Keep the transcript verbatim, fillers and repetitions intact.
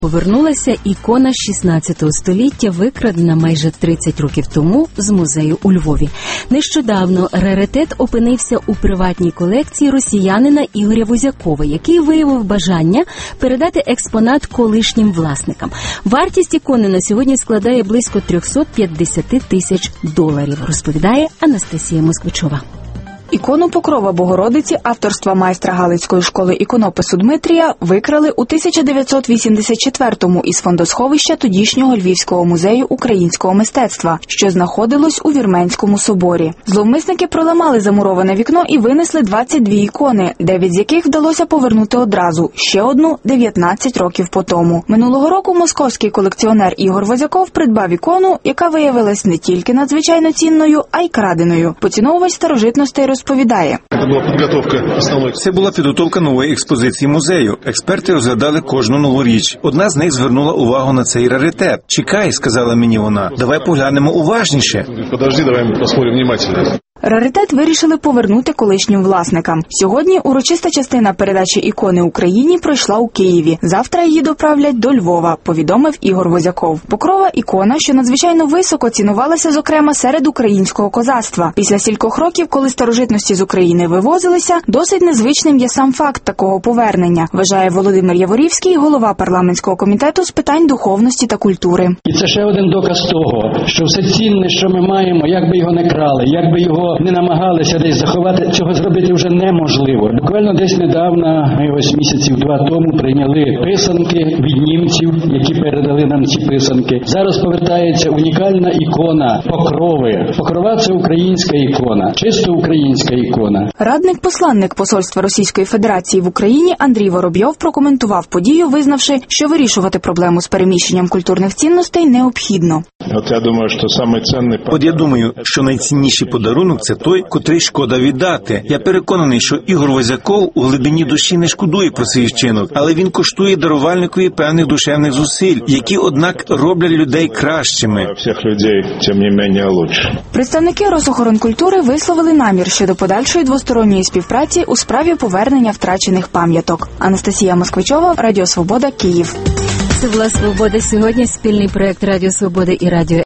Повернулася ікона шістнадцятого століття, викрадена майже тридцять років тому з музею у Львові. Нещодавно раритет опинився у приватній колекції росіянина Ігоря Возякова, який виявив бажання передати експонат колишнім власникам. Вартість ікони на сьогодні складає близько триста п'ятдесят тисяч доларів, розповідає Анастасія Москвичова. Ікону Покрова Богородиці авторства майстра Галицької школи іконопису Дмитрія викрали у тисяча дев'ятсот вісімдесят четвертому із фондосховища тодішнього Львівського музею українського мистецтва, що знаходилось у Вірменському соборі. Зловмисники проламали замуроване вікно і винесли двадцять дві ікони, дев'ять з яких вдалося повернути одразу, ще одну – дев'ятнадцять років по тому. Минулого року московський колекціонер Ігор Возяков придбав ікону, яка виявилась не тільки надзвичайно цінною, а й краденою. Поціновувач старожитностей розповідає. Це була підготовка основної. Це була підготовка нової експозиції музею. Експерти розглядали кожну нову річ. Одна з них звернула увагу на цей раритет. «Чекай», – сказала мені вона, – «давай поглянемо уважніше». Подожди, давай ми посмотрим внимательно. Раритет вирішили повернути колишнім власникам. Сьогодні урочиста частина передачі ікони Україні пройшла у Києві. Завтра її доправлять до Львова, повідомив Ігор Возяков. Покрова ікона, що надзвичайно високо цінувалася, зокрема, серед українського козацтва. Після стількох років, коли старожитності з України вивозилися, досить незвичним є сам факт такого повернення, вважає Володимир Яворівський, голова парламентського комітету з питань духовності та культури. І це ще один доказ того, що все цінне, що ми маємо, як би його не крали, як би його не намагалися десь заховати, цього зробити вже неможливо. Буквально десь недавно, ось місяців два тому, прийняли писанки від німців, які передали нам ці писанки. Зараз повертається унікальна ікона Покрови. Покрова – це українська ікона, чисто українська ікона. Радник-посланник посольства Російської Федерації в Україні Андрій Воробйов прокоментував подію, визнавши, що вирішувати проблему з переміщенням культурних цінностей необхідно. От я думаю, що саме цінний... От я думаю, що найцінніший подарунок – це той, котрий шкода віддати. Я переконаний, що Ігор Возяков у глибині душі не шкодує про свій вчинок, але він коштує дарувальникові певних душевних зусиль, які, однак, роблять людей кращими. Всіх людей, тим не менше, лучше. Представники Росохоронкультури висловили намір щодо подальшої двосторонньої співпраці у справі повернення втрачених пам'яток. Анастасія Москвичова, Радіо Свобода, Київ. Це була «Свобода сьогодні», спільний проект Радіо Свобода і Радіо